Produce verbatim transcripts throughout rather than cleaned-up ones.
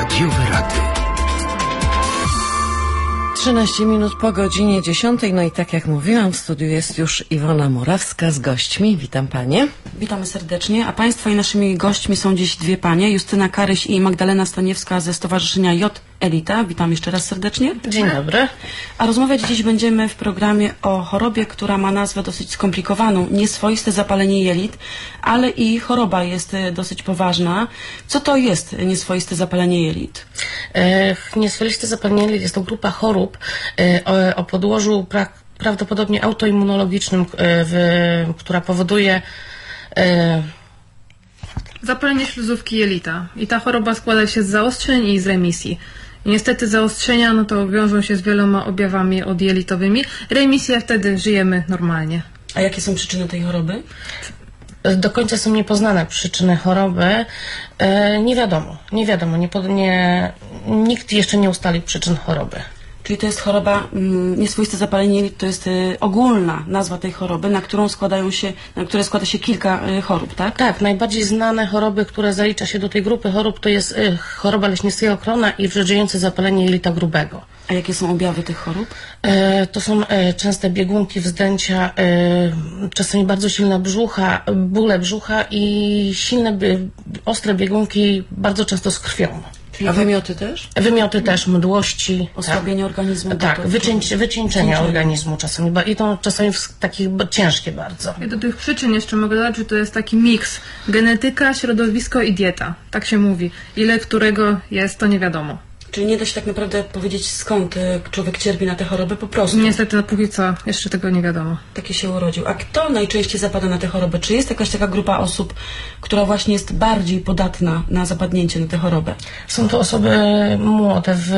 Radiowe Rady. trzynaście minut po godzinie dziesiątej, no i tak jak mówiłam, w studiu jest już Iwona Murawska z gośćmi. Witam panie. Witamy serdecznie, a państwa i naszymi gośćmi są dziś dwie panie, Justyna Karyś i Magdalena Staniewska ze Stowarzyszenia J Elita. Witam jeszcze raz serdecznie. Dzień dobry. A rozmawiać dziś będziemy w programie o chorobie, która ma nazwę dosyć skomplikowaną, nieswoiste zapalenie jelit, ale i choroba jest dosyć poważna. Co to jest nieswoiste zapalenie jelit? E, nieswoiste zapalenie jelit jest to grupa chorób e, o, o podłożu pra, prawdopodobnie autoimmunologicznym, e, w, która powoduje e, zapalenie śluzówki jelita. I ta choroba składa się z zaostrzeń i z remisji. I niestety zaostrzenia no to wiążą się z wieloma objawami odjelitowymi. Remisja, wtedy żyjemy normalnie. A jakie są przyczyny tej choroby? Do końca są niepoznane przyczyny choroby. E, nie wiadomo, nie wiadomo, nie, nie, nikt jeszcze nie ustalił przyczyn choroby. Czyli to jest choroba, mm, nieswoiste zapalenie jelit, to jest y, ogólna nazwa tej choroby, na którą składają się, na które składa się kilka y, chorób, tak? Tak, najbardziej znane choroby, które zalicza się do tej grupy chorób, to jest y, choroba leśniackiego krona i wrzeździejące zapalenie jelita grubego. A jakie są objawy tych chorób? E, to są e, częste biegunki, wzdęcia, e, czasami bardzo silne brzucha, bóle brzucha i silne, by, ostre biegunki, bardzo często z krwią. A wymioty też? Wymioty też, mdłości. Osłabienie tak. organizmu. Tak, wycięcie, wycieńczenia organizmu czasami. I to czasami w takich ciężkie bardzo. Ja do tych przyczyn jeszcze mogę dodać, że to jest taki miks. Genetyka, środowisko i dieta. Tak się mówi. Ile którego jest, to nie wiadomo. Czyli nie da się tak naprawdę powiedzieć, skąd człowiek cierpi na tę chorobę, po prostu. Niestety, no, póki co jeszcze tego nie wiadomo. Taki się urodził. A kto najczęściej zapada na tę chorobę? Czy jest jakaś taka grupa osób, która właśnie jest bardziej podatna na zapadnięcie na tę chorobę? Są to osoby młode, w,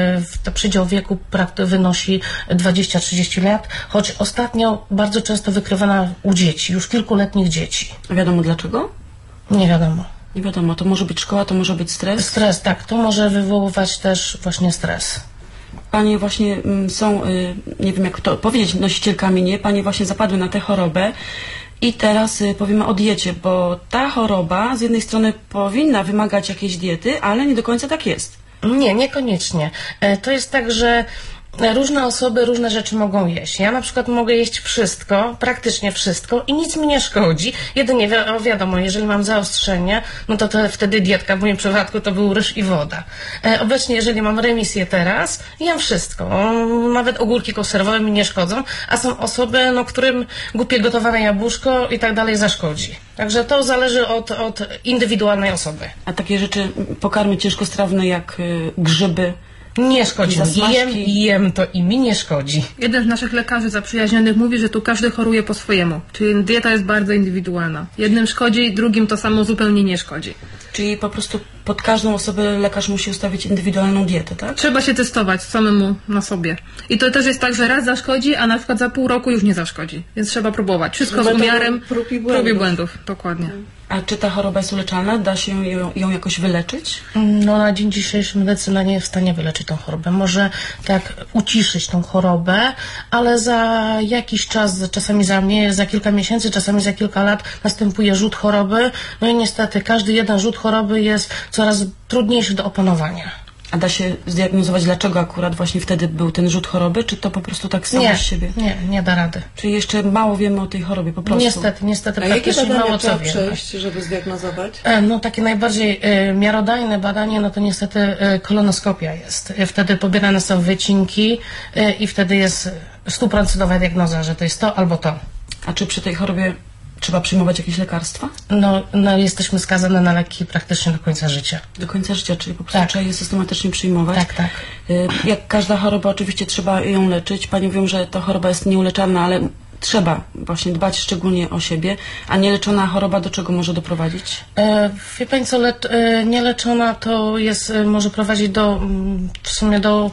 w to przedział wieku wynosi dwadzieścia trzydzieści lat, choć ostatnio bardzo często wykrywana u dzieci, już kilkuletnich dzieci. A wiadomo dlaczego? Nie wiadomo. Nie wiadomo, to może być szkoła, to może być stres? Stres, tak, to może wywoływać też właśnie stres. Panie właśnie mm, są, y, nie wiem jak to powiedzieć, nosicielkami, nie? Panie właśnie zapadły na tę chorobę i teraz y, powiemy o diecie, bo ta choroba z jednej strony powinna wymagać jakiejś diety, ale nie do końca tak jest. Nie, niekoniecznie. E, to jest tak, że różne osoby różne rzeczy mogą jeść. Ja na przykład mogę jeść wszystko, praktycznie wszystko i nic mi nie szkodzi. Jedynie wi wiadomo, jeżeli mam zaostrzenie, no to, to wtedy dietka, w moim przypadku to był ryż i woda. E, obecnie, jeżeli mam remisję teraz, jem wszystko. Nawet ogórki konserwowe mi nie szkodzą, a są osoby, no, którym głupie gotowane jabłuszko i tak dalej zaszkodzi. Także to zależy od, od indywidualnej osoby. A takie rzeczy, pokarmy ciężkostrawne jak y, grzyby, nie szkodzi. Jem, jem to i mi nie szkodzi. Jeden z naszych lekarzy zaprzyjaźnionych mówi, że tu każdy choruje po swojemu. Czyli dieta jest bardzo indywidualna. Jednym szkodzi, drugim to samo zupełnie nie szkodzi. Czyli po prostu pod każdą osobę lekarz musi ustawić indywidualną dietę, tak? Trzeba się testować samemu na sobie. I to też jest tak, że raz zaszkodzi, a na przykład za pół roku już nie zaszkodzi. Więc trzeba próbować. Wszystko z umiarem, prób i prób i błędów. Dokładnie. A czy ta choroba jest uleczalna? Da się ją, ją jakoś wyleczyć? No na dzień dzisiejszy medycyna nie jest w stanie wyleczyć tą chorobę. Może tak uciszyć tą chorobę, ale za jakiś czas, czasami za mnie, za kilka miesięcy, czasami za kilka lat następuje rzut choroby. No i niestety każdy jeden rzut choroby jest coraz trudniejszy do opanowania. A da się zdiagnozować, dlaczego akurat właśnie wtedy był ten rzut choroby, czy to po prostu tak samo nie, z siebie? Nie, nie da rady. Czyli jeszcze mało wiemy o tej chorobie po prostu? Niestety, niestety. A jakie badania mało trzeba co wiemy. przejść, żeby zdiagnozować? E, no takie najbardziej e, miarodajne badanie, no to niestety e, kolonoskopia jest. E, wtedy pobierane są wycinki e, i wtedy jest stuprocentowa diagnoza, że to jest to albo to. A czy przy tej chorobie trzeba przyjmować jakieś lekarstwa? No, no jesteśmy skazane na leki praktycznie do końca życia. Do końca życia, czyli po prostu tak. trzeba je systematycznie przyjmować. Tak, tak. Jak każda choroba, oczywiście trzeba ją leczyć. Pani mówią, że ta choroba jest nieuleczalna, ale trzeba właśnie dbać szczególnie o siebie. A nieleczona choroba do czego może doprowadzić? E, wie Pani co, lecz, e, nieleczona to jest, e, może prowadzić do, w sumie do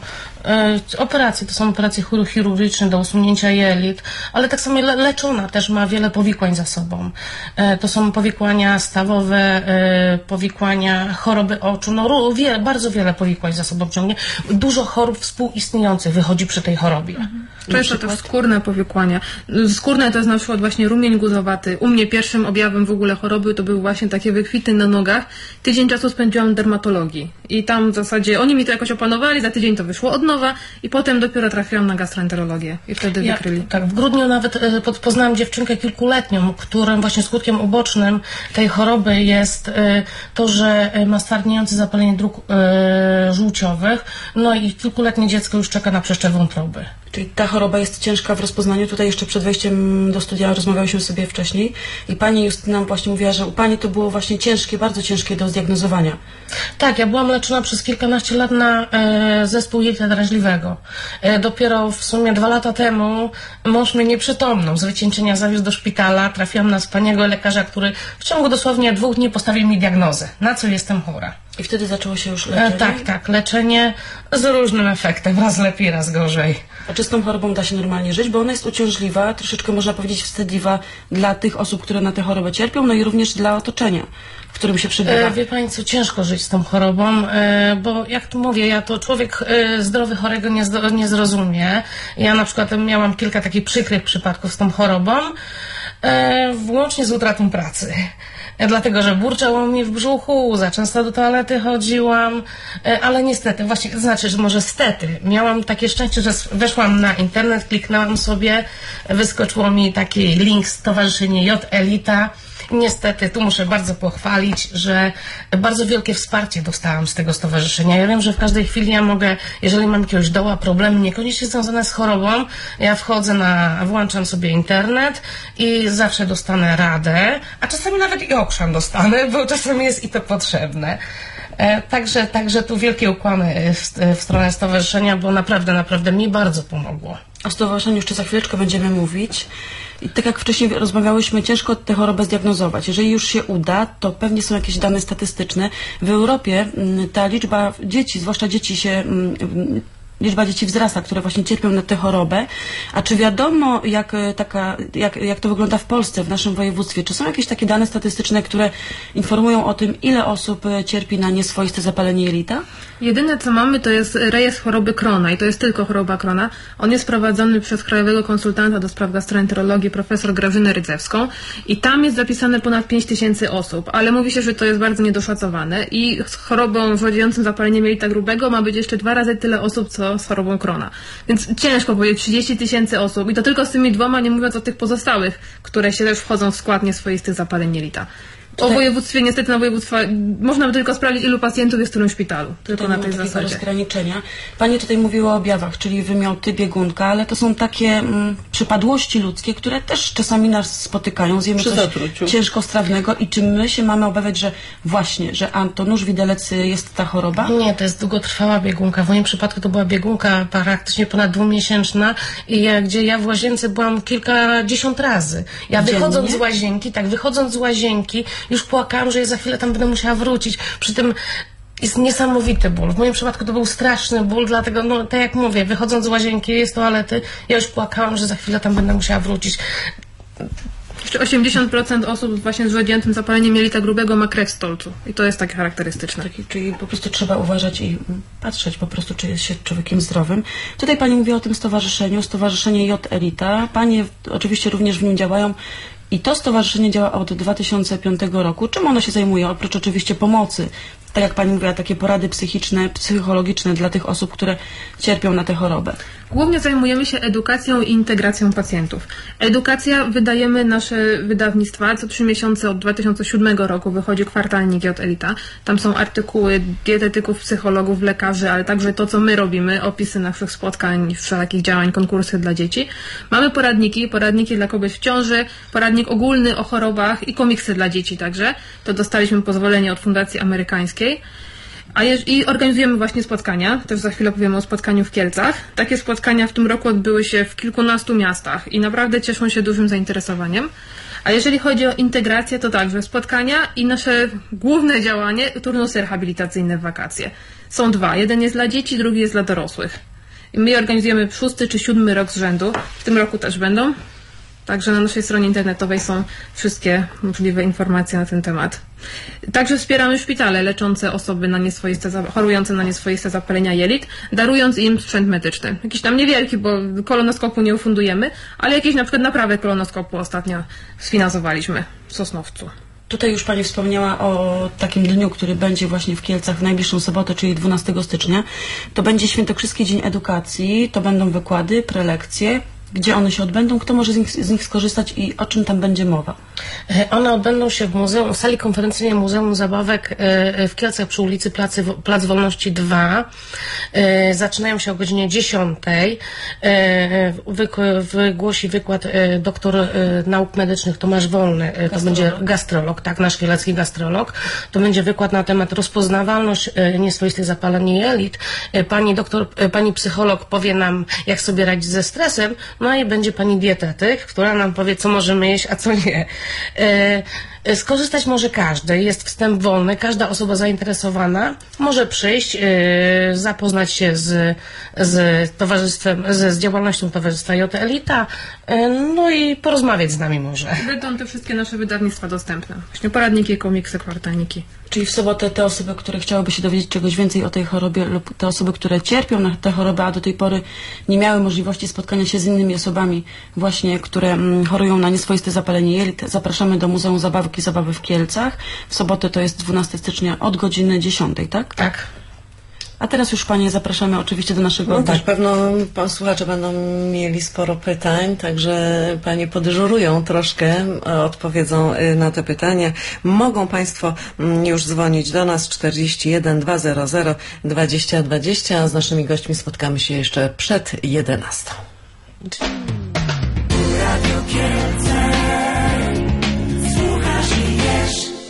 e, operacje, to są operacje chirurgiczne do usunięcia jelit, ale tak samo le leczona też ma wiele powikłań za sobą. E, to są powikłania stawowe, e, powikłania choroby oczu, no wiele, bardzo wiele powikłań za sobą ciągnie. Dużo chorób współistniejących wychodzi przy tej chorobie. Mhm. Często też skórne powikłania. Skórne to jest na przykład właśnie rumień guzowaty. U mnie pierwszym objawem w ogóle choroby to były właśnie takie wykwity na nogach. Tydzień czasu spędziłam w dermatologii i tam w zasadzie oni mi to jakoś opanowali, za tydzień to wyszło od nowa i potem dopiero trafiłam na gastroenterologię i wtedy ja, wykryli. Tak, w grudniu nawet e, poznałam dziewczynkę kilkuletnią, którym właśnie skutkiem ubocznym tej choroby jest e, to, że ma stwardniające zapalenie dróg e, żółciowych, no i kilkuletnie dziecko już czeka na przeszczep wątroby. Czyli ta choroba jest ciężka w rozpoznaniu. Tutaj jeszcze przed wejściem do studia rozmawiałyśmy sobie wcześniej i pani Justyna właśnie mówiła, że u pani to było właśnie ciężkie, bardzo ciężkie do zdiagnozowania. Tak, ja byłam leczona przez kilkanaście lat na e, zespół jelita drażliwego. E, dopiero w sumie dwa lata temu mąż mnie nieprzytomną z wycieńczenia zawiózł do szpitala. Trafiłam na wspaniałego lekarza, który w ciągu dosłownie dwóch dni postawił mi diagnozę, na co jestem chora. I wtedy zaczęło się już leczenie? E, tak, tak, leczenie z różnym efektem, raz lepiej, raz gorzej. A czy z tą chorobą da się normalnie żyć? Bo ona jest uciążliwa, troszeczkę można powiedzieć wstydliwa dla tych osób, które na tę chorobę cierpią, no i również dla otoczenia, w którym się przebywa. E, wie pani co, ciężko żyć z tą chorobą, e, bo jak tu mówię, ja to człowiek e, zdrowy chorego nie, zdo, nie zrozumie. Ja na przykład miałam kilka takich przykrych przypadków z tą chorobą, e, włącznie z utratą pracy. Dlatego, że burczało mi w brzuchu, za często do toalety chodziłam, ale niestety, właśnie, to znaczy, że może stety, miałam takie szczęście, że weszłam na internet, kliknęłam sobie, wyskoczyło mi taki link Stowarzyszenie J Elita. Niestety, tu muszę bardzo pochwalić, że bardzo wielkie wsparcie dostałam z tego stowarzyszenia. Ja wiem, że w każdej chwili ja mogę, jeżeli mam jakiegoś doła, problemy niekoniecznie związane z chorobą, ja wchodzę na, włączam sobie internet i zawsze dostanę radę, a czasami nawet i okrzan dostanę, bo czasami jest i to potrzebne. E, także, także tu wielkie ukłony w, w stronę stowarzyszenia, bo naprawdę, naprawdę mi bardzo pomogło. O stowarzyszeniu jeszcze za chwileczkę będziemy mówić. I tak jak wcześniej rozmawiałyśmy, ciężko tę chorobę zdiagnozować. Jeżeli już się uda, to pewnie są jakieś dane statystyczne. W Europie ta liczba dzieci, zwłaszcza dzieci się... liczba dzieci wzrasta, które właśnie cierpią na tę chorobę. A czy wiadomo, jak, taka, jak, jak to wygląda w Polsce, w naszym województwie? Czy są jakieś takie dane statystyczne, które informują o tym, ile osób cierpi na nieswoiste zapalenie jelita? Jedyne co mamy to jest rejestr choroby Crona i to jest tylko choroba Crona. On jest prowadzony przez krajowego konsultanta do spraw gastroenterologii profesor Grażynę Rydzewską i tam jest zapisane ponad pięć tysięcy osób, ale mówi się, że to jest bardzo niedoszacowane i z chorobą wrodzającym zapaleniem jelita grubego ma być jeszcze dwa razy tyle osób, co z chorobą Crona. Więc ciężko powiedzieć, trzydzieści tysięcy osób i to tylko z tymi dwoma, nie mówiąc o tych pozostałych, które się też wchodzą w skład nieswoistych zapaleń jelita. O województwie, niestety na województwa można by tylko sprawdzić, ilu pacjentów jest w którym szpitalu. Tylko tutaj na tej zasadzie. Rozgraniczenia. Pani tutaj mówiła o objawach, czyli wymioty, biegunka, ale to są takie mm, przypadłości ludzkie, które też czasami nas spotykają. Zjemy Przy coś zatruciu. ciężkostrawnego i czy my się mamy obawiać, że właśnie, że Antonusz widelec jest ta choroba? Nie, to jest długotrwała biegunka. W moim przypadku to była biegunka praktycznie ponad dwumiesięczna, i ja, gdzie ja w łazience byłam kilkadziesiąt razy. Ja Dziennie? wychodząc z łazienki, tak, wychodząc z łazienki, już płakałam, że ja za chwilę tam będę musiała wrócić. Przy tym jest niesamowity ból. W moim przypadku to był straszny ból, dlatego, no, tak jak mówię, wychodząc z łazienki, z toalety, ja już płakałam, że za chwilę tam będę musiała wrócić. Jeszcze osiemdziesiąt procent osób właśnie z wrodzającym zapaleniem jelita grubego ma krew w stolcu. I to jest takie charakterystyczne. Taki, czyli po prostu trzeba uważać i patrzeć po prostu, czy jest się człowiekiem zdrowym. Tutaj Pani mówi o tym stowarzyszeniu, Stowarzyszenie J Elita. Panie oczywiście również w nim działają. I to stowarzyszenie działa od dwa tysiące piątego roku. Czym ono się zajmuje? Oprócz oczywiście pomocy, tak jak Pani mówiła, takie porady psychiczne, psychologiczne dla tych osób, które cierpią na tę chorobę. Głównie zajmujemy się edukacją i integracją pacjentów. Edukacja, wydajemy nasze wydawnictwa. Co trzy miesiące od dwa tysiące siódmego roku wychodzi kwartalnik J Elita. Tam są artykuły dietetyków, psychologów, lekarzy, ale także to, co my robimy, opisy naszych spotkań, wszelakich działań, konkursy dla dzieci. Mamy poradniki, poradniki dla kobiet w ciąży, poradnik ogólny o chorobach i komiksy dla dzieci także. To dostaliśmy pozwolenie od Fundacji Amerykańskiej. A jeż, I organizujemy właśnie spotkania, też za chwilę powiemy o spotkaniu w Kielcach. Takie spotkania w tym roku odbyły się w kilkunastu miastach i naprawdę cieszą się dużym zainteresowaniem. A jeżeli chodzi o integrację, to także spotkania i nasze główne działanie, turnusy rehabilitacyjne w wakacje. Są dwa. Jeden jest dla dzieci, drugi jest dla dorosłych. I my je organizujemy szósty czy siódmy rok z rzędu. W tym roku też będą. Także na naszej stronie internetowej są wszystkie możliwe informacje na ten temat. Także wspieramy szpitale leczące osoby na nieswoiste, chorujące na nieswoiste zapalenia jelit, darując im sprzęt medyczny. Jakiś tam niewielki, bo kolonoskopu nie ufundujemy, ale jakieś na przykład naprawę kolonoskopu ostatnio sfinansowaliśmy w Sosnowcu. Tutaj już Pani wspomniała o takim dniu, który będzie właśnie w Kielcach w najbliższą sobotę, czyli dwunastego stycznia. To będzie Świętokrzyski Dzień Edukacji, to będą wykłady, prelekcje. Gdzie one się odbędą? Kto może z nich, z nich skorzystać i o czym tam będzie mowa? One odbędą się w muzeum, w sali konferencyjnej Muzeum Zabawek w Kielcach przy ulicy Placy, Plac Wolności dwa. Zaczynają się o godzinie dziesiątej. Wygłosi wykład doktor nauk medycznych Tomasz Wolny. To gastrolog. Będzie gastrolog, tak, nasz kielecki gastrolog. To będzie wykład na temat rozpoznawalność nieswoistych zapaleń jelit. Pani doktor, pani psycholog powie nam, jak sobie radzić ze stresem. No i będzie pani dietetyk, która nam powie, co możemy jeść, a co nie. E, skorzystać może każdy, jest wstęp wolny, każda osoba zainteresowana może przyjść, e, zapoznać się z, z towarzystwem, z, z działalnością Towarzystwa J Elita, e, no i porozmawiać z nami może. Będą te wszystkie nasze wydawnictwa dostępne. Właśnie poradniki, komiksy, kwartalniki. Czyli w sobotę te osoby, które chciałyby się dowiedzieć czegoś więcej o tej chorobie lub te osoby, które cierpią na tę chorobę, a do tej pory nie miały możliwości spotkania się z innymi osobami właśnie, które mm, chorują na nieswoiste zapalenie jelit, zapraszamy do Muzeum Zabawki i Zabawy w Kielcach. W sobotę to jest dwunastego stycznia od godziny dziesiątej, tak? Tak. A teraz już Panie zapraszamy oczywiście do naszego... No tak, pewno słuchacze będą mieli sporo pytań, także Panie podyżurują troszkę, odpowiedzą na te pytania. Mogą Państwo już dzwonić do nas czterdzieści jeden dwieście dwadzieścia dwadzieścia, a z naszymi gośćmi spotkamy się jeszcze przed jedenastą. Radio Kielce.